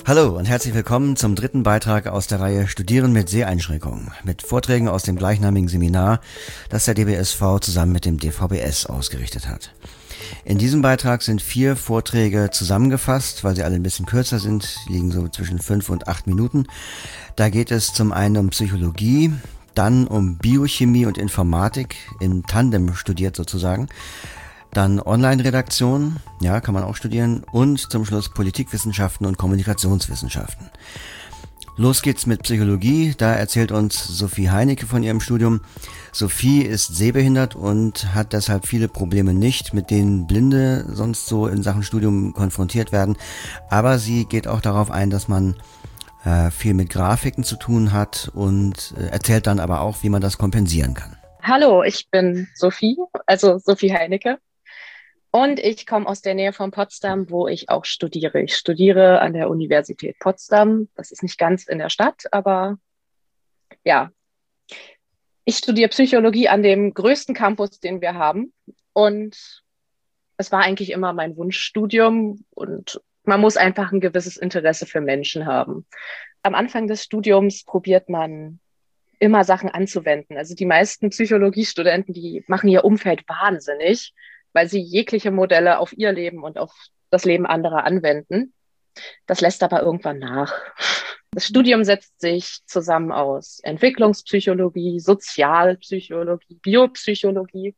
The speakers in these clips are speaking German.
Hallo und herzlich willkommen zum dritten Beitrag aus der Reihe Studieren mit Seheinschränkungen mit Vorträgen aus dem gleichnamigen Seminar, das der DBSV zusammen mit dem DVBS ausgerichtet hat. In diesem Beitrag sind 4 Vorträge zusammengefasst, weil sie alle ein bisschen kürzer sind, liegen so zwischen 5 und 8 Minuten. Da geht es zum einen um Psychologie, dann um Biochemie und Informatik, im Tandem studiert sozusagen. Dann Online-Redaktion, ja, kann man auch studieren. Und zum Schluss Politikwissenschaften und Kommunikationswissenschaften. Los geht's mit Psychologie. Da erzählt uns Sophie Heinecke von ihrem Studium. Sophie ist sehbehindert und hat deshalb viele Probleme nicht, mit denen Blinde sonst so in Sachen Studium konfrontiert werden. Aber sie geht auch darauf ein, dass man viel mit Grafiken zu tun hat und erzählt dann aber auch, wie man das kompensieren kann. Hallo, ich bin Sophie, also Sophie Heinecke. Und ich komme aus der Nähe von Potsdam, wo ich auch studiere. Ich studiere an der Universität Potsdam. Das ist nicht ganz in der Stadt, aber ja. Ich studiere Psychologie an dem größten Campus, den wir haben. Und es war eigentlich immer mein Wunschstudium. Und man muss einfach ein gewisses Interesse für Menschen haben. Am Anfang des Studiums probiert man immer Sachen anzuwenden. Also die meisten Psychologiestudenten, die machen ihr Umfeld wahnsinnig, weil sie jegliche Modelle auf ihr Leben und auf das Leben anderer anwenden. Das lässt aber irgendwann nach. Das Studium setzt sich zusammen aus Entwicklungspsychologie, Sozialpsychologie, Biopsychologie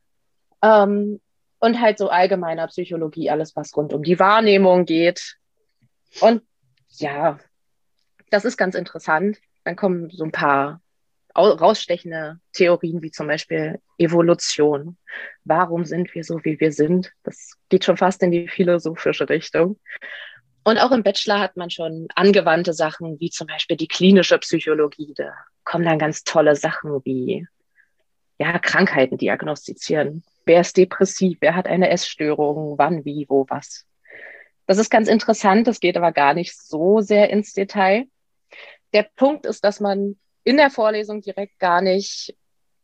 und halt so allgemeiner Psychologie, alles was rund um die Wahrnehmung geht. Und ja, das ist ganz interessant. Dann kommen so ein paar rausstechende Theorien wie zum Beispiel Evolution. Warum sind wir so, wie wir sind? Das geht schon fast in die philosophische Richtung. Und auch im Bachelor hat man schon angewandte Sachen wie zum Beispiel die klinische Psychologie. Da kommen dann ganz tolle Sachen wie ja, Krankheiten diagnostizieren. Wer ist depressiv? Wer hat eine Essstörung? Wann, wie, wo, was? Das ist ganz interessant. Das geht aber gar nicht so sehr ins Detail. Der Punkt ist, dass man in der Vorlesung direkt gar nicht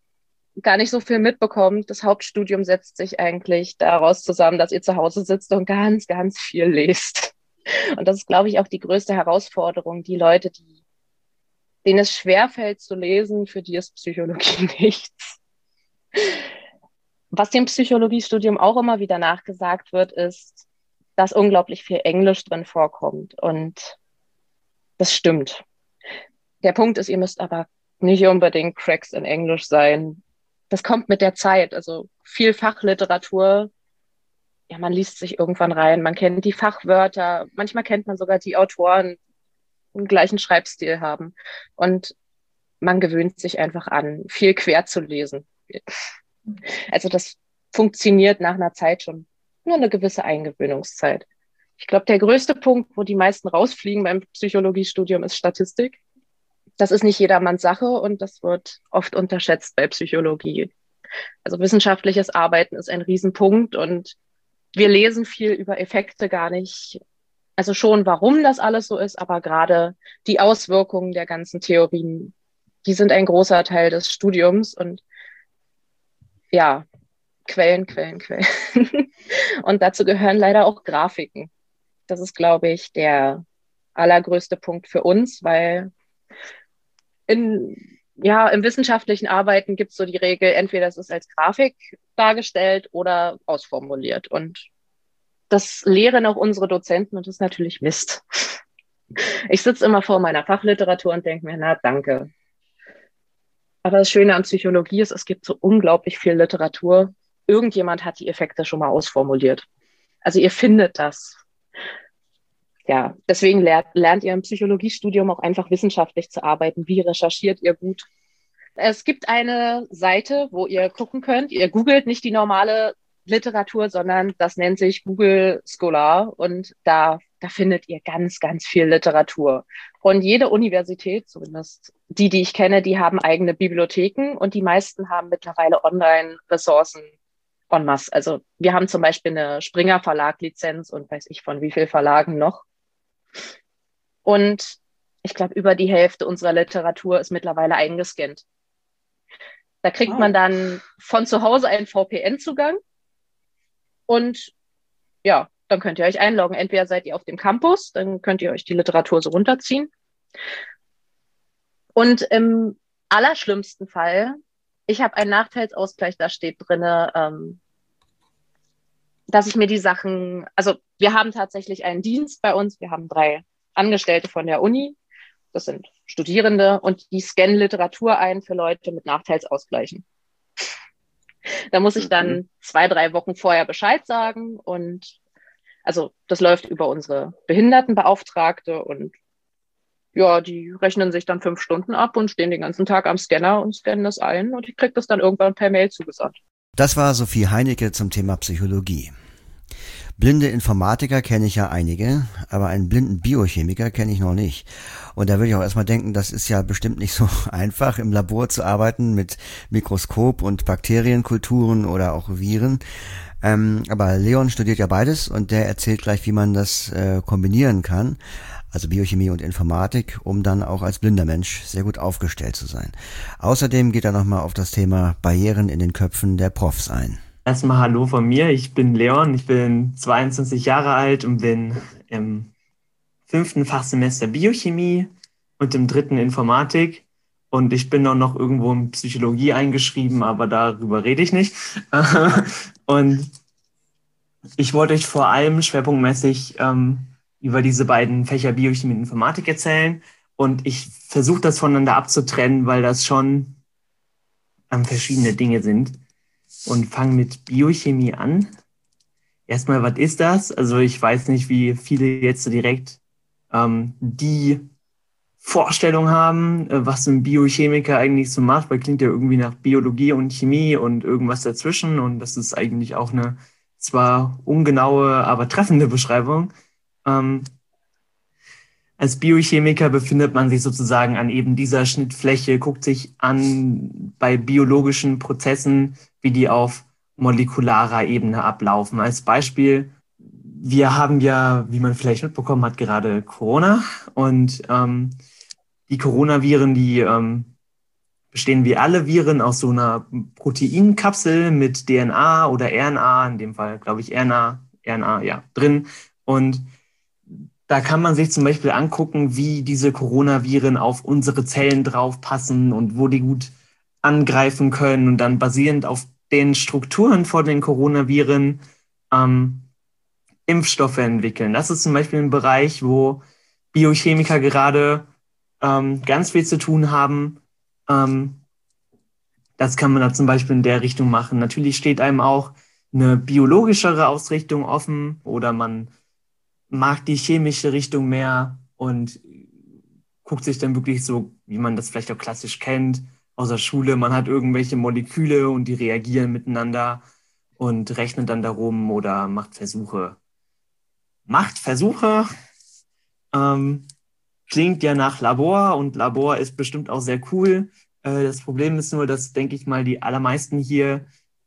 so viel mitbekommt. Das Hauptstudium setzt sich eigentlich daraus zusammen, dass ihr zu Hause sitzt und ganz, ganz viel lest. Und das ist, glaube ich, auch die größte Herausforderung. Die Leute, denen es schwerfällt zu lesen, für die ist Psychologie nichts. Was dem Psychologiestudium auch immer wieder nachgesagt wird, ist, dass unglaublich viel Englisch drin vorkommt. Und das stimmt. Der Punkt ist, ihr müsst aber nicht unbedingt Cracks in Englisch sein. Das kommt mit der Zeit. Also viel Fachliteratur, ja, man liest sich irgendwann rein, man kennt die Fachwörter, manchmal kennt man sogar die Autoren, die den gleichen Schreibstil haben. Und man gewöhnt sich einfach an, viel quer zu lesen. Also das funktioniert nach einer Zeit schon, nur eine gewisse Eingewöhnungszeit. Ich glaube, der größte Punkt, wo die meisten rausfliegen beim Psychologiestudium, ist Statistik. Das ist nicht jedermanns Sache und das wird oft unterschätzt bei Psychologie. Also wissenschaftliches Arbeiten ist ein Riesenpunkt und wir lesen viel über Effekte gar nicht. Also schon, warum das alles so ist, aber gerade die Auswirkungen der ganzen Theorien, die sind ein großer Teil des Studiums und ja, Quellen, Quellen, Quellen. Und dazu gehören leider auch Grafiken. Das ist, glaube ich, der allergrößte Punkt für uns, weil im wissenschaftlichen Arbeiten gibt es so die Regel, entweder es ist als Grafik dargestellt oder ausformuliert. Und das lehren auch unsere Dozenten und das ist natürlich Mist. Ich sitze immer vor meiner Fachliteratur und denke mir, na danke. Aber das Schöne an Psychologie ist, es gibt so unglaublich viel Literatur. Irgendjemand hat die Effekte schon mal ausformuliert. Also ihr findet das. Ja, deswegen lernt ihr im Psychologiestudium auch einfach wissenschaftlich zu arbeiten. Wie recherchiert ihr gut? Es gibt eine Seite, wo ihr gucken könnt. Ihr googelt nicht die normale Literatur, sondern das nennt sich Google Scholar und da findet ihr ganz, ganz viel Literatur. Und jede Universität, zumindest die ich kenne, die haben eigene Bibliotheken und die meisten haben mittlerweile Online-Ressourcen en masse. Also wir haben zum Beispiel eine Springer Verlag Lizenz und weiß ich von wie vielen Verlagen noch. Und ich glaube, über die Hälfte unserer Literatur ist mittlerweile eingescannt. Da kriegt man dann von zu Hause einen VPN-Zugang und ja, dann könnt ihr euch einloggen. Entweder seid ihr auf dem Campus, dann könnt ihr euch die Literatur so runterziehen. Und im allerschlimmsten Fall, ich habe einen Nachteilsausgleich, da steht drin, dass ich mir die Sachen, also wir haben tatsächlich einen Dienst bei uns, wir haben 3 Angestellte von der Uni, das sind Studierende und die scannen Literatur ein für Leute mit Nachteilsausgleichen. Da muss ich dann 2, 3 Wochen vorher Bescheid sagen und also das läuft über unsere Behindertenbeauftragte und ja, die rechnen sich dann 5 Stunden ab und stehen den ganzen Tag am Scanner und scannen das ein und ich kriege das dann irgendwann per Mail zugesandt. Das war Sophie Heinecke zum Thema Psychologie. Blinde Informatiker kenne ich ja einige, aber einen blinden Biochemiker kenne ich noch nicht. Und da würde ich auch erstmal denken, das ist ja bestimmt nicht so einfach, im Labor zu arbeiten mit Mikroskop und Bakterienkulturen oder auch Viren. Aber Leon studiert ja beides und der erzählt gleich, wie man das kombinieren kann, also Biochemie und Informatik, um dann auch als blinder Mensch sehr gut aufgestellt zu sein. Außerdem geht er nochmal auf das Thema Barrieren in den Köpfen der Profs ein. Erstmal Hallo von mir, ich bin Leon, ich bin 22 Jahre alt und bin im 5. Fachsemester Biochemie und im 3. Informatik und ich bin auch noch irgendwo in Psychologie eingeschrieben, aber darüber rede ich nicht. Und ich wollte euch vor allem schwerpunktmäßig über diese beiden Fächer Biochemie und Informatik erzählen und ich versuche das voneinander abzutrennen, weil das schon verschiedene Dinge sind. Und fange mit Biochemie an. Erstmal, was ist das? Also ich weiß nicht, wie viele jetzt so direkt die Vorstellung haben, was ein Biochemiker eigentlich so macht, weil klingt ja irgendwie nach Biologie und Chemie und irgendwas dazwischen und das ist eigentlich auch eine zwar ungenaue, aber treffende Beschreibung. Als Biochemiker befindet man sich sozusagen an eben dieser Schnittfläche, guckt sich an bei biologischen Prozessen, wie die auf molekularer Ebene ablaufen. Als Beispiel, wir haben ja, wie man vielleicht mitbekommen hat, gerade Corona und die Coronaviren, die bestehen wie alle Viren aus so einer Proteinkapsel mit DNA oder RNA, in dem Fall glaube ich RNA, ja, drin und da kann man sich zum Beispiel angucken, wie diese Coronaviren auf unsere Zellen draufpassen und wo die gut angreifen können und dann basierend auf den Strukturen von den Coronaviren Impfstoffe entwickeln. Das ist zum Beispiel ein Bereich, wo Biochemiker gerade ganz viel zu tun haben. Das kann man da zum Beispiel in der Richtung machen. Natürlich steht einem auch eine biologischere Ausrichtung offen oder man mag die chemische Richtung mehr und guckt sich dann wirklich so, wie man das vielleicht auch klassisch kennt, aus der Schule. Man hat irgendwelche Moleküle und die reagieren miteinander und rechnet dann darum oder macht Versuche. Klingt ja nach Labor und Labor ist bestimmt auch sehr cool. Das Problem ist nur, dass, denke ich mal, die allermeisten hier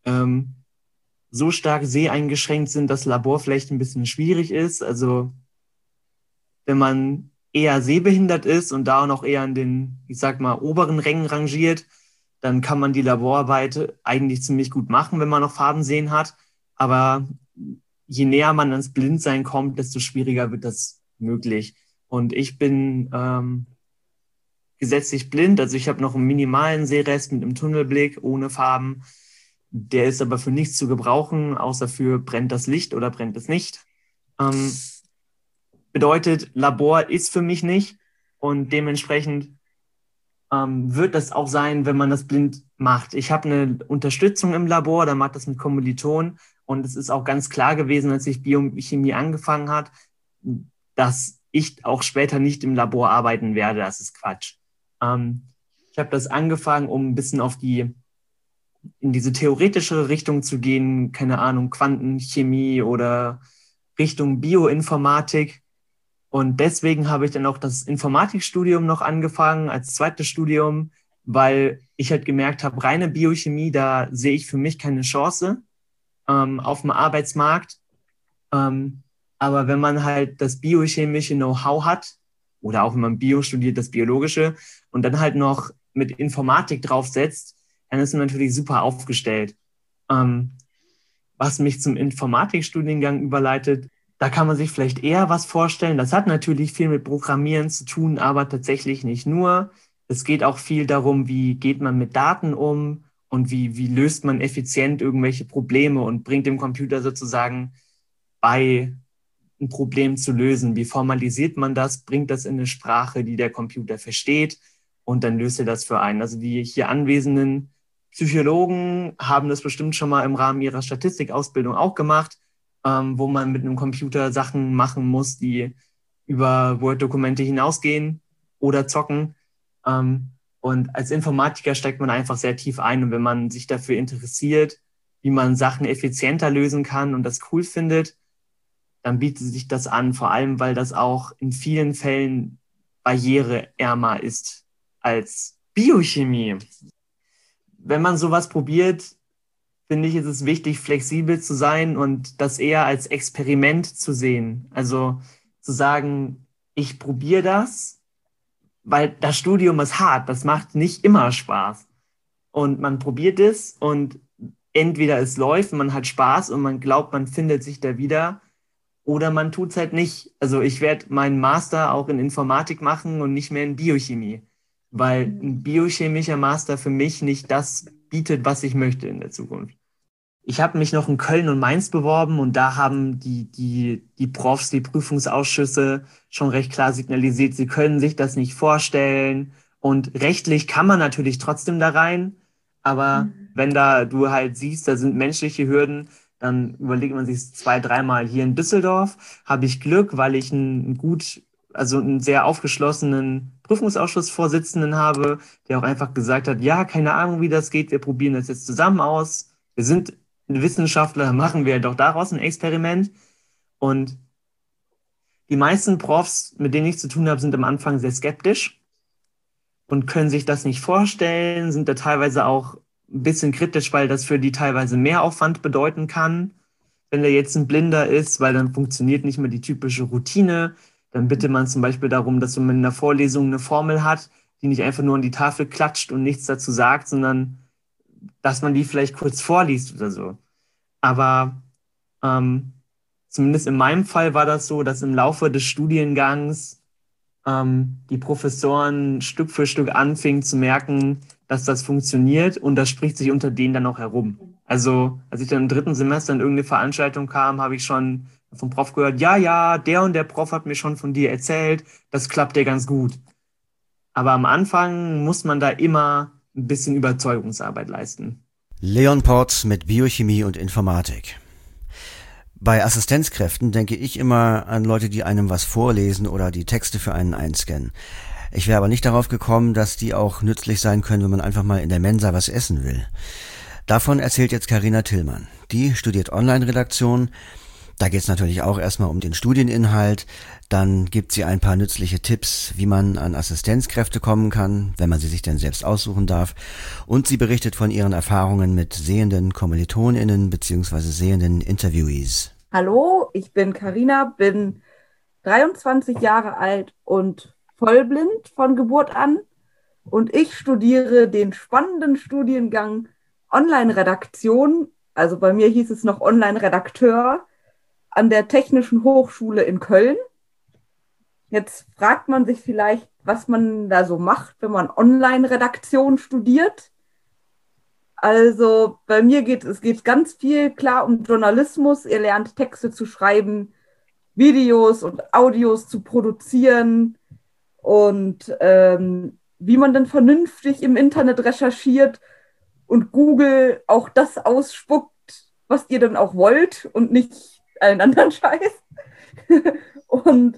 so stark seheingeschränkt sind, dass Labor vielleicht ein bisschen schwierig ist. Also wenn man eher sehbehindert ist und da auch noch eher in den, ich sag mal, oberen Rängen rangiert, dann kann man die Laborarbeit eigentlich ziemlich gut machen, wenn man noch Farbensehen hat. Aber je näher man ans Blindsein kommt, desto schwieriger wird das möglich. Und ich bin gesetzlich blind, also ich habe noch einen minimalen Sehrest mit einem Tunnelblick ohne Farben. Der ist aber für nichts zu gebrauchen, außer für brennt das Licht oder brennt es nicht. Bedeutet, Labor ist für mich nicht und dementsprechend wird das auch sein, wenn man das blind macht. Ich habe eine Unterstützung im Labor, da macht das mit Kommilitonen und es ist auch ganz klar gewesen, als ich Biochemie angefangen hat, dass ich auch später nicht im Labor arbeiten werde. Das ist Quatsch. Ich habe das angefangen, um ein bisschen in diese theoretischere Richtung zu gehen, keine Ahnung, Quantenchemie oder Richtung Bioinformatik. Und deswegen habe ich dann auch das Informatikstudium noch angefangen als zweites Studium, weil ich halt gemerkt habe, reine Biochemie, da sehe ich für mich keine Chance auf dem Arbeitsmarkt. Aber wenn man halt das biochemische Know-how hat oder auch wenn man Bio studiert, das Biologische und dann halt noch mit Informatik draufsetzt, dann ist man natürlich super aufgestellt. Was mich zum Informatikstudiengang überleitet, Da kann man sich vielleicht eher was vorstellen. Das hat natürlich viel mit Programmieren zu tun, aber tatsächlich nicht nur. Es geht auch viel darum, wie geht man mit Daten um und wie löst man effizient irgendwelche Probleme und bringt dem Computer sozusagen bei, ein Problem zu lösen. Wie formalisiert man das, bringt das in eine Sprache, die der Computer versteht und dann löst er das für einen. Also die hier anwesenden Psychologen haben das bestimmt schon mal im Rahmen ihrer Statistikausbildung auch gemacht, wo man mit einem Computer Sachen machen muss, die über Word-Dokumente hinausgehen oder zocken. Und als Informatiker steigt man einfach sehr tief ein. Und wenn man sich dafür interessiert, wie man Sachen effizienter lösen kann und das cool findet, dann bietet sich das an, vor allem weil das auch in vielen Fällen barriereärmer ist als Biochemie. Wenn man sowas probiert, finde ich, ist es wichtig, flexibel zu sein und das eher als Experiment zu sehen. Also zu sagen, ich probiere das, weil das Studium ist hart, das macht nicht immer Spaß. Und man probiert es und entweder es läuft, man hat Spaß und man glaubt, man findet sich da wieder, oder man tut es halt nicht. Also ich werde meinen Master auch in Informatik machen und nicht mehr in Biochemie, weil ein biochemischer Master für mich nicht das bietet, was ich möchte in der Zukunft. Ich habe mich noch in Köln und Mainz beworben und da haben die Profs, die Prüfungsausschüsse schon recht klar signalisiert, sie können sich das nicht vorstellen. Und rechtlich kann man natürlich trotzdem da rein, aber wenn da du halt siehst, da sind menschliche Hürden, dann überlegt man sich 2-, 3-mal. Hier in Düsseldorf habe ich Glück, weil ich einen sehr aufgeschlossenen Prüfungsausschussvorsitzenden habe, der auch einfach gesagt hat, ja, keine Ahnung, wie das geht, wir probieren das jetzt zusammen aus. Wir sind Wissenschaftler, machen wir doch daraus ein Experiment. Und die meisten Profs, mit denen ich zu tun habe, sind am Anfang sehr skeptisch und können sich das nicht vorstellen, sind da teilweise auch ein bisschen kritisch, weil das für die teilweise mehr Aufwand bedeuten kann, wenn der jetzt ein Blinder ist, weil dann funktioniert nicht mehr die typische Routine. Dann bittet man zum Beispiel darum, dass man in einer Vorlesung eine Formel hat, die nicht einfach nur an die Tafel klatscht und nichts dazu sagt, sondern dass man die vielleicht kurz vorliest oder so. Aber zumindest in meinem Fall war das so, dass im Laufe des Studiengangs die Professoren Stück für Stück anfingen zu merken, dass das funktioniert und das spricht sich unter denen dann auch herum. Also als ich dann im 3. Semester in irgendeine Veranstaltung kam, habe ich schon vom Prof gehört, ja, der und der Prof hat mir schon von dir erzählt, das klappt ja ganz gut. Aber am Anfang muss man da immer ein bisschen Überzeugungsarbeit leisten. Leon Porz mit Biochemie und Informatik. Bei Assistenzkräften denke ich immer an Leute, die einem was vorlesen oder die Texte für einen einscannen. Ich wäre aber nicht darauf gekommen, dass die auch nützlich sein können, wenn man einfach mal in der Mensa was essen will. Davon erzählt jetzt Carina Tillmann. Die studiert Online-Redaktion. Da geht es natürlich auch erstmal um den Studieninhalt. Dann gibt sie ein paar nützliche Tipps, wie man an Assistenzkräfte kommen kann, wenn man sie sich denn selbst aussuchen darf. Und sie berichtet von ihren Erfahrungen mit sehenden KommilitonInnen bzw. sehenden Interviewees. Hallo, ich bin Carina, bin 23 Jahre alt und vollblind von Geburt an. Und ich studiere den spannenden Studiengang Online-Redaktion, also bei mir hieß es noch Online-Redakteur, an der Technischen Hochschule in Köln. Jetzt fragt man sich vielleicht, was man da so macht, wenn man Online-Redaktion studiert. Also bei mir geht es ganz viel klar um Journalismus. Ihr lernt Texte zu schreiben, Videos und Audios zu produzieren und wie man dann vernünftig im Internet recherchiert und Google auch das ausspuckt, was ihr dann auch wollt und nicht allen anderen Scheiß. Und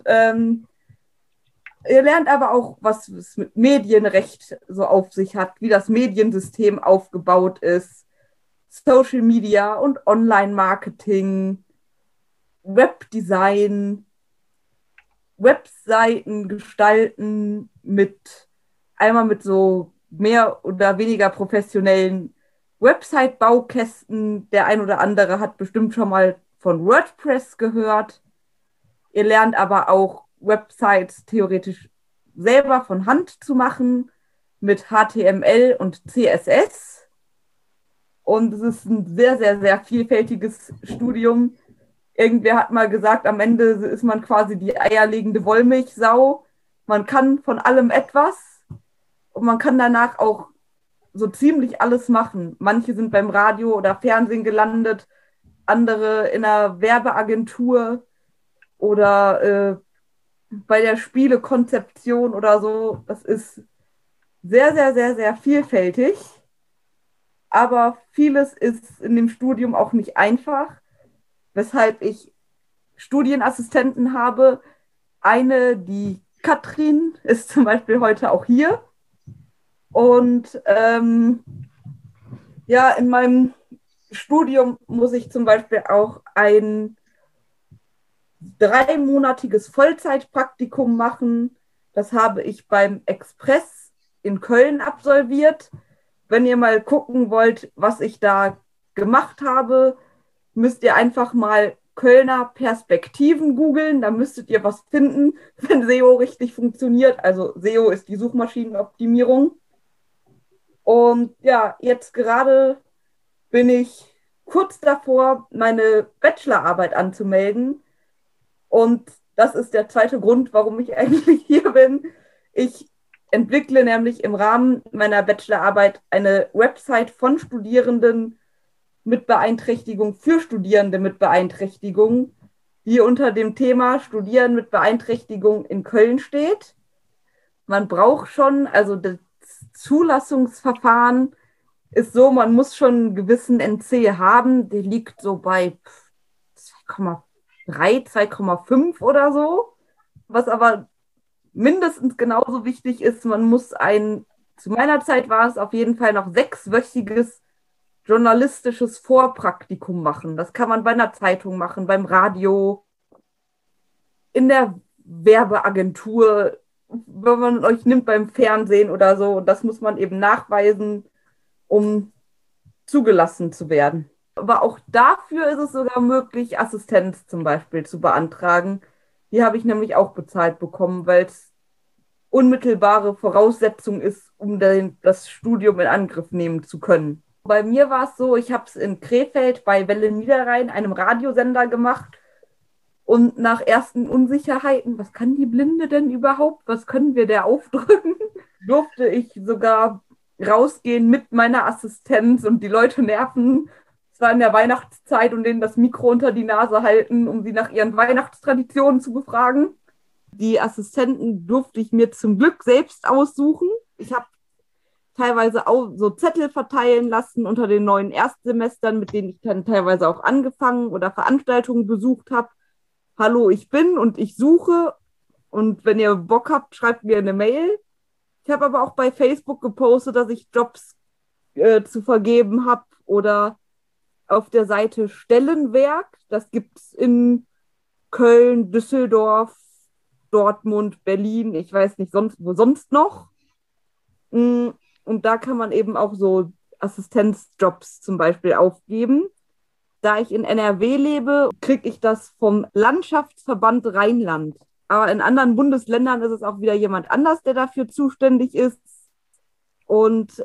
ihr lernt aber auch, was es mit Medienrecht so auf sich hat, wie das Mediensystem aufgebaut ist, Social Media und Online-Marketing, Webdesign, Webseiten gestalten einmal mit so mehr oder weniger professionellen Website-Baukästen. Der ein oder andere hat bestimmt schon mal von WordPress gehört. Ihr lernt aber auch Websites theoretisch selber von Hand zu machen mit HTML und CSS. Und es ist ein sehr, sehr, sehr vielfältiges Studium. Irgendwer hat mal gesagt, am Ende ist man quasi die eierlegende Wollmilchsau. Man kann von allem etwas und man kann danach auch so ziemlich alles machen. Manche sind beim Radio oder Fernsehen gelandet, andere in einer Werbeagentur oder bei der Spielekonzeption oder so. Das ist sehr, sehr, sehr, sehr vielfältig. Aber vieles ist in dem Studium auch nicht einfach, weshalb ich Studienassistenten habe. Eine, die Katrin, ist zum Beispiel heute auch hier. Und ja, in meinem Studium muss ich zum Beispiel auch ein 3-monatiges Vollzeitpraktikum machen. Das habe ich beim Express in Köln absolviert. Wenn ihr mal gucken wollt, was ich da gemacht habe, müsst ihr einfach mal Kölner Perspektiven googeln. Da müsstet ihr was finden, wenn SEO richtig funktioniert. Also SEO ist die Suchmaschinenoptimierung. Und ja, jetzt gerade bin ich kurz davor, meine Bachelorarbeit anzumelden. Und das ist der zweite Grund, warum ich eigentlich hier bin. Ich entwickle nämlich im Rahmen meiner Bachelorarbeit eine Website von Studierenden mit Beeinträchtigung für Studierende mit Beeinträchtigung, die unter dem Thema Studieren mit Beeinträchtigung in Köln steht. Man braucht schon, also das Zulassungsverfahren ist so, man muss schon einen gewissen NC haben, der liegt so bei 2,3, 2,5 oder so, was aber mindestens genauso wichtig ist, man muss zu meiner Zeit war es auf jeden Fall noch 6-wöchiges journalistisches Vorpraktikum machen. Das kann man bei einer Zeitung machen, beim Radio, in der Werbeagentur, wenn man euch nimmt beim Fernsehen oder so. Und das muss man eben nachweisen, um zugelassen zu werden. Aber auch dafür ist es sogar möglich, Assistenz zum Beispiel zu beantragen. Die habe ich nämlich auch bezahlt bekommen, weil es unmittelbare Voraussetzung ist, um das Studium in Angriff nehmen zu können. Bei mir war es so, ich habe es in Krefeld bei Welle Niederrhein, einem Radiosender, gemacht. Und nach ersten Unsicherheiten, was kann die Blinde denn überhaupt? Was können wir der aufdrücken? Durfte ich sogar rausgehen mit meiner Assistenz und die Leute nerven. Es war in der Weihnachtszeit und denen das Mikro unter die Nase halten, um sie nach ihren Weihnachtstraditionen zu befragen. Die Assistenten durfte ich mir zum Glück selbst aussuchen. Ich habe teilweise auch so Zettel verteilen lassen unter den neuen Erstsemestern, mit denen ich dann teilweise auch angefangen oder Veranstaltungen besucht habe. Hallo, ich bin und ich suche. Und wenn ihr Bock habt, schreibt mir eine Mail. Ich habe aber auch bei Facebook gepostet, dass ich Jobs zu vergeben habe oder auf der Seite Stellenwerk. Das gibt es in Köln, Düsseldorf, Dortmund, Berlin, ich weiß nicht wo sonst noch. Und da kann man eben auch so Assistenzjobs zum Beispiel aufgeben. Da ich in NRW lebe, kriege ich das vom Landschaftsverband Rheinland. Aber in anderen Bundesländern ist es auch wieder jemand anders, der dafür zuständig ist. Und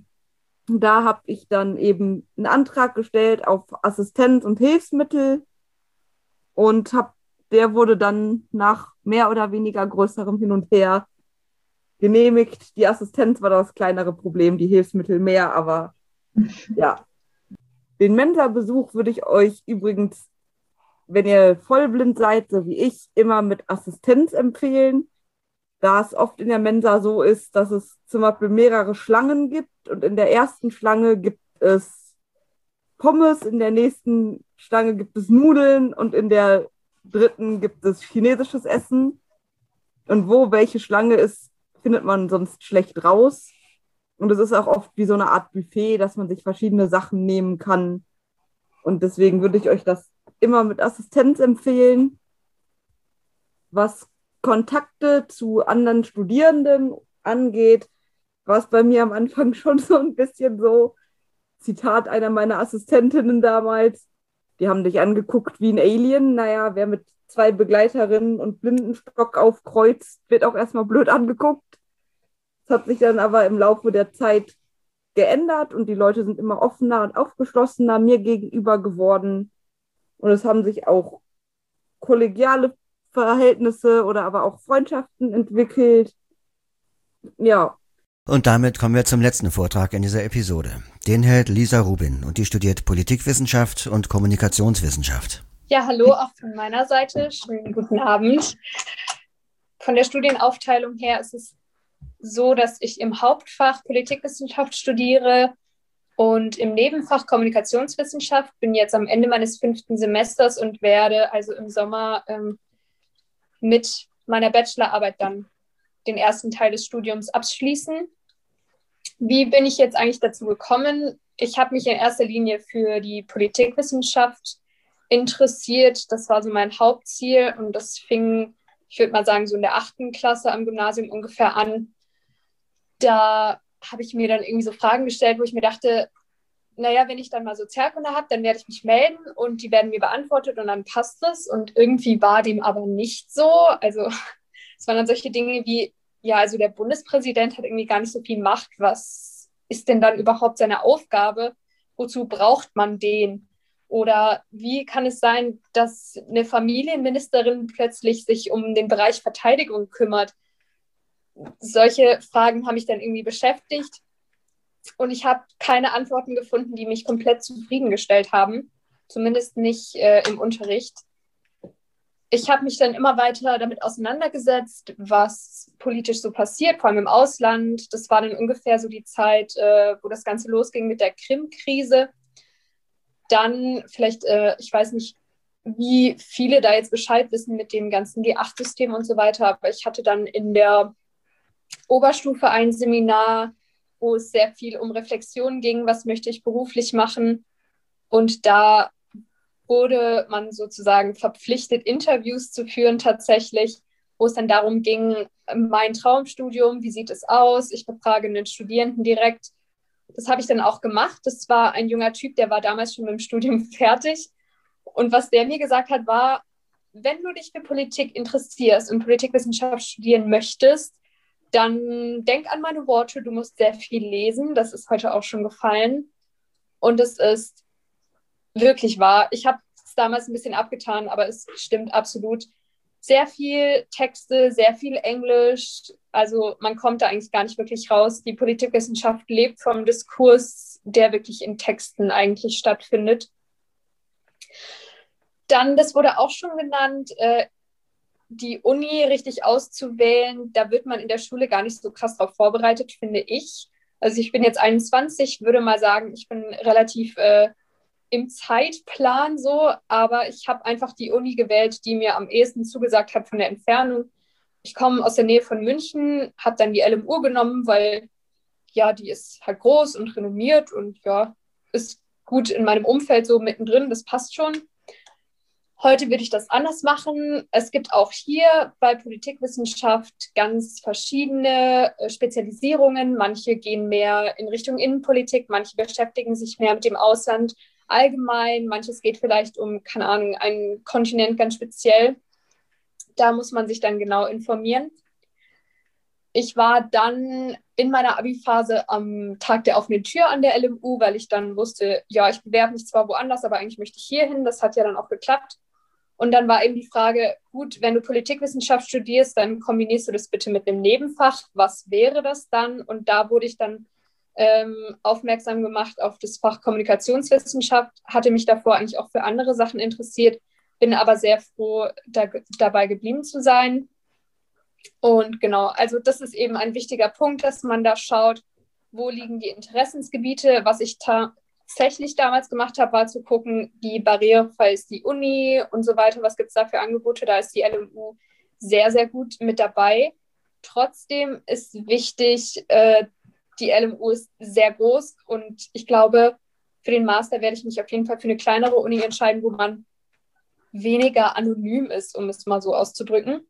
da habe ich dann eben einen Antrag gestellt auf Assistenz und Hilfsmittel und der wurde dann nach mehr oder weniger größerem Hin und Her genehmigt. Die Assistenz war das kleinere Problem, die Hilfsmittel mehr, aber ja. Den Mensa-Besuch würde ich euch übrigens, wenn ihr vollblind seid, so wie ich, immer mit Assistenz empfehlen, da es oft in der Mensa so ist, dass es zum Beispiel mehrere Schlangen gibt und in der ersten Schlange gibt es Pommes, in der nächsten Schlange gibt es Nudeln und in der dritten gibt es chinesisches Essen. Und wo welche Schlange ist, findet man sonst schlecht raus. Und es ist auch oft wie so eine Art Buffet, dass man sich verschiedene Sachen nehmen kann. Und deswegen würde ich euch das immer mit Assistenz empfehlen. Was Kontakte zu anderen Studierenden angeht, war es bei mir am Anfang schon so ein bisschen so, Zitat einer meiner Assistentinnen damals, die haben dich angeguckt wie ein Alien. Naja, wer mit 2 Begleiterinnen und Blindenstock aufkreuzt, wird auch erstmal blöd angeguckt. Das hat sich dann aber im Laufe der Zeit geändert und die Leute sind immer offener und aufgeschlossener mir gegenüber geworden. Und es haben sich auch kollegiale Verhältnisse oder aber auch Freundschaften entwickelt. Ja. Und damit kommen wir zum letzten Vortrag in dieser Episode. Den hält Lisa Rubin und die studiert Politikwissenschaft und Kommunikationswissenschaft. Ja, hallo auch von meiner Seite. Schönen guten Abend. Von der Studienaufteilung her ist es so, dass ich im Hauptfach Politikwissenschaft studiere und im Nebenfach Kommunikationswissenschaft. Bin jetzt am Ende meines 5. Semesters und werde also im Sommer mit meiner Bachelorarbeit dann den ersten Teil des Studiums abschließen. Wie bin ich jetzt eigentlich dazu gekommen? Ich habe mich in erster Linie für die Politikwissenschaft interessiert. Das war so mein Hauptziel und das fing, ich würde mal sagen, so in der 8. Klasse am Gymnasium ungefähr an. Da habe ich mir dann irgendwie so Fragen gestellt, wo ich mir dachte, naja, wenn ich dann mal Sozialkunde habe, dann werde ich mich melden und die werden mir beantwortet und dann passt es. Und irgendwie war dem aber nicht so. Also es waren dann solche Dinge wie, ja, also der Bundespräsident hat irgendwie gar nicht so viel Macht. Was ist denn dann überhaupt seine Aufgabe? Wozu braucht man den? Oder wie kann es sein, dass eine Familienministerin plötzlich sich um den Bereich Verteidigung kümmert? Solche Fragen haben mich dann irgendwie beschäftigt. Und ich habe keine Antworten gefunden, die mich komplett zufriedengestellt haben. Zumindest nicht im Unterricht. Ich habe mich dann immer weiter damit auseinandergesetzt, was politisch so passiert, vor allem im Ausland. Das war dann ungefähr so die Zeit, wo das Ganze losging mit der Krim-Krise. Dann vielleicht, ich weiß nicht, wie viele da jetzt Bescheid wissen mit dem ganzen G8-System und so weiter, aber ich hatte dann in der Oberstufe ein Seminar, wo es sehr viel um Reflexion ging, was möchte ich beruflich machen. Und da wurde man sozusagen verpflichtet, Interviews zu führen tatsächlich, wo es dann darum ging, mein Traumstudium, wie sieht es aus? Ich befrage einen Studierenden direkt. Das habe ich dann auch gemacht. Das war ein junger Typ, der war damals schon mit dem Studium fertig. Und was der mir gesagt hat, war, wenn du dich für Politik interessierst und Politikwissenschaft studieren möchtest, dann denk an meine Worte, du musst sehr viel lesen. Das ist heute auch schon gefallen. Und es ist wirklich wahr. Ich habe es damals ein bisschen abgetan, aber es stimmt absolut. Sehr viel Texte, sehr viel Englisch. Also man kommt da eigentlich gar nicht wirklich raus. Die Politikwissenschaft lebt vom Diskurs, der wirklich in Texten eigentlich stattfindet. Dann, das wurde auch schon genannt, die Uni richtig auszuwählen. Da wird man in der Schule gar nicht so krass darauf vorbereitet, finde ich. Also ich bin jetzt 21, würde mal sagen, ich bin relativ im Zeitplan so, aber ich habe einfach die Uni gewählt, die mir am ehesten zugesagt hat von der Entfernung. Ich komme aus der Nähe von München, habe dann die LMU genommen, weil ja, die ist halt groß und renommiert und ja, ist gut in meinem Umfeld so mittendrin, das passt schon. Heute würde ich das anders machen. Es gibt auch hier bei Politikwissenschaft ganz verschiedene Spezialisierungen. Manche gehen mehr in Richtung Innenpolitik, manche beschäftigen sich mehr mit dem Ausland allgemein, manches geht vielleicht um, keine Ahnung, einen Kontinent ganz speziell. Da muss man sich dann genau informieren. Ich war dann in meiner Abi-Phase am Tag der offenen Tür an der LMU, weil ich dann wusste, ja, ich bewerbe mich zwar woanders, aber eigentlich möchte ich hier hin. Das hat ja dann auch geklappt. Und dann war eben die Frage, gut, wenn du Politikwissenschaft studierst, dann kombinierst du das bitte mit einem Nebenfach. Was wäre das dann? Und da wurde ich dann aufmerksam gemacht auf das Fach Kommunikationswissenschaft, hatte mich davor eigentlich auch für andere Sachen interessiert, bin aber sehr froh, dabei geblieben zu sein. Und genau, also das ist eben ein wichtiger Punkt, dass man da schaut, wo liegen die Interessensgebiete. Was ich tatsächlich damals gemacht habe, war zu gucken, wie barrierefrei ist die Uni und so weiter, was gibt es da für Angebote. Da ist die LMU sehr, sehr gut mit dabei. Trotzdem ist wichtig, die LMU ist sehr groß und ich glaube, für den Master werde ich mich auf jeden Fall für eine kleinere Uni entscheiden, wo man weniger anonym ist, um es mal so auszudrücken.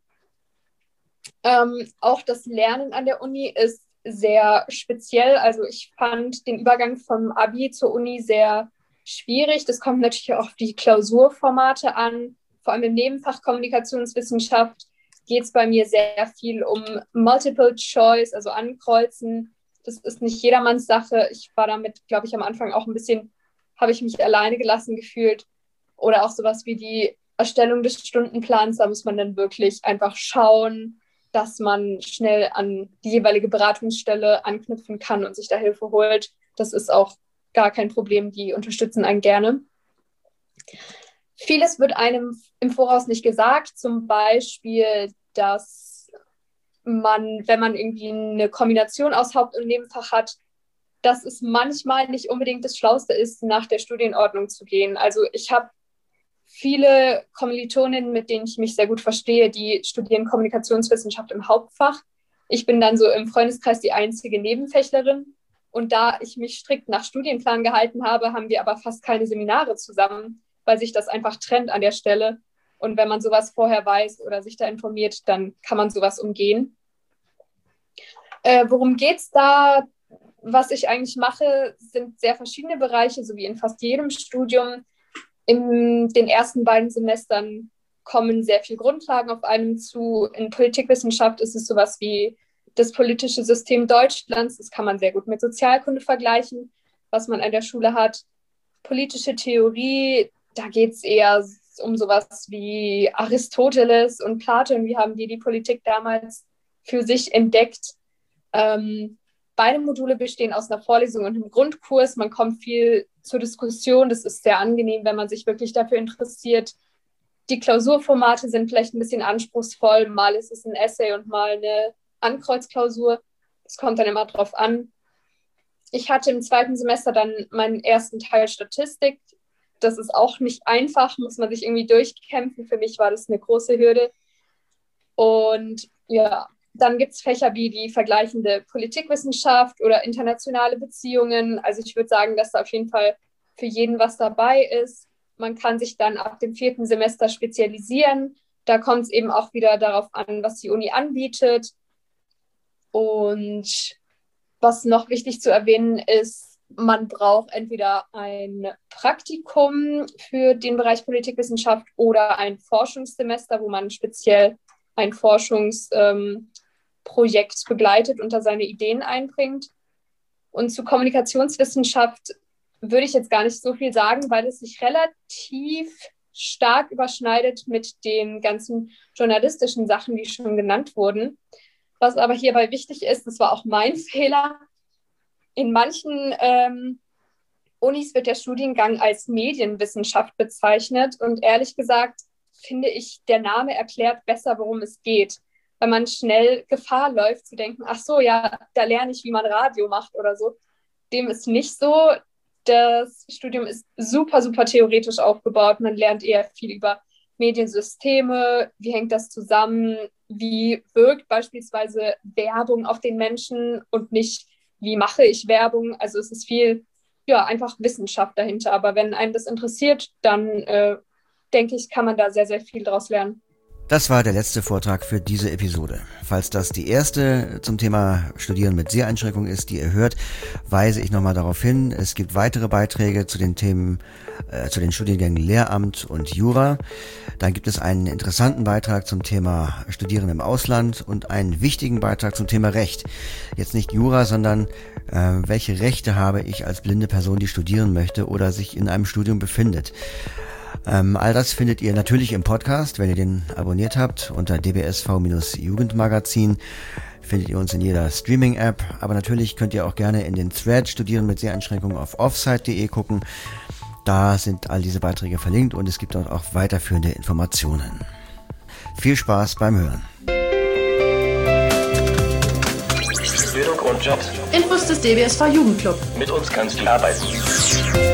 Auch das Lernen an der Uni ist sehr speziell. Also ich fand den Übergang vom Abi zur Uni sehr schwierig. Das kommt natürlich auch auf die Klausurformate an. Vor allem im Nebenfach Kommunikationswissenschaft geht es bei mir sehr viel um Multiple Choice, also Ankreuzen. Das ist nicht jedermanns Sache. Ich war damit, glaube ich, am Anfang auch ein bisschen, habe ich mich alleine gelassen gefühlt. Oder auch sowas wie die Erstellung des Stundenplans. Da muss man dann wirklich einfach schauen, dass man schnell an die jeweilige Beratungsstelle anknüpfen kann und sich da Hilfe holt. Das ist auch gar kein Problem. Die unterstützen einen gerne. Vieles wird einem im Voraus nicht gesagt. Zum Beispiel, dass man, wenn man irgendwie eine Kombination aus Haupt- und Nebenfach hat, dass es manchmal nicht unbedingt das Schlauste ist, nach der Studienordnung zu gehen. Also ich habe viele Kommilitoninnen, mit denen ich mich sehr gut verstehe, die studieren Kommunikationswissenschaft im Hauptfach. Ich bin dann so im Freundeskreis die einzige Nebenfächlerin. Und da ich mich strikt nach Studienplan gehalten habe, haben wir aber fast keine Seminare zusammen, weil sich das einfach trennt an der Stelle. Und wenn man sowas vorher weiß oder sich da informiert, dann kann man sowas umgehen. Worum geht es da? Was ich eigentlich mache, sind sehr verschiedene Bereiche, so wie in fast jedem Studium. In den ersten beiden Semestern kommen sehr viele Grundlagen auf einem zu. In Politikwissenschaft ist es sowas wie das politische System Deutschlands. Das kann man sehr gut mit Sozialkunde vergleichen, was man an der Schule hat. Politische Theorie, da geht es eher um sowas wie Aristoteles und Platon. Wie haben die Politik damals für sich entdeckt? Beide Module bestehen aus einer Vorlesung und einem Grundkurs. Man kommt viel zur Diskussion. Das ist sehr angenehm, wenn man sich wirklich dafür interessiert. Die Klausurformate sind vielleicht ein bisschen anspruchsvoll. Mal ist es ein Essay und mal eine Ankreuzklausur. Das kommt dann immer drauf an. Ich hatte im zweiten Semester dann meinen ersten Teil Statistik. Das ist auch nicht einfach, muss man sich irgendwie durchkämpfen. Für mich war das eine große Hürde. Und ja, dann gibt es Fächer wie die vergleichende Politikwissenschaft oder internationale Beziehungen. Also ich würde sagen, dass da auf jeden Fall für jeden was dabei ist. Man kann sich dann ab dem 4. Semester spezialisieren. Da kommt es eben auch wieder darauf an, was die Uni anbietet. Und was noch wichtig zu erwähnen ist, man braucht entweder ein Praktikum für den Bereich Politikwissenschaft oder ein Forschungssemester, wo man speziell ein Forschungsprojekt begleitet und da seine Ideen einbringt. Und zu Kommunikationswissenschaft würde ich jetzt gar nicht so viel sagen, weil es sich relativ stark überschneidet mit den ganzen journalistischen Sachen, die schon genannt wurden. Was aber hierbei wichtig ist, das war auch mein Fehler, in manchen Unis wird der Studiengang als Medienwissenschaft bezeichnet und ehrlich gesagt finde ich, der Name erklärt besser, worum es geht, weil man schnell Gefahr läuft zu denken, ach so, ja, da lerne ich, wie man Radio macht oder so. Dem ist nicht so. Das Studium ist super, super theoretisch aufgebaut. Man lernt eher viel über Mediensysteme, wie hängt das zusammen, wie wirkt beispielsweise Werbung auf den Menschen und nicht, wie mache ich Werbung. Also es ist viel, ja, einfach Wissenschaft dahinter. Aber wenn einen das interessiert, dann denke ich, kann man da sehr, sehr viel draus lernen. Das war der letzte Vortrag für diese Episode. Falls das die erste zum Thema Studieren mit Seheinschränkung ist, die ihr hört, weise ich nochmal darauf hin. Es gibt weitere Beiträge zu den Themen, zu den Studiengängen Lehramt und Jura. Dann gibt es einen interessanten Beitrag zum Thema Studieren im Ausland und einen wichtigen Beitrag zum Thema Recht. Jetzt nicht Jura, sondern welche Rechte habe ich als blinde Person, die studieren möchte oder sich in einem Studium befindet. All das findet ihr natürlich im Podcast, wenn ihr den abonniert habt. Unter dbsv-Jugendmagazin findet ihr uns in jeder Streaming-App. Aber natürlich könnt ihr auch gerne in den Thread Studieren mit Seheinschränkungen auf offsite.de gucken. Da sind all diese Beiträge verlinkt und es gibt dort auch weiterführende Informationen. Viel Spaß beim Hören. Bildung und Jobs. Infos des DBSV Jugendclub. Mit uns kannst du arbeiten.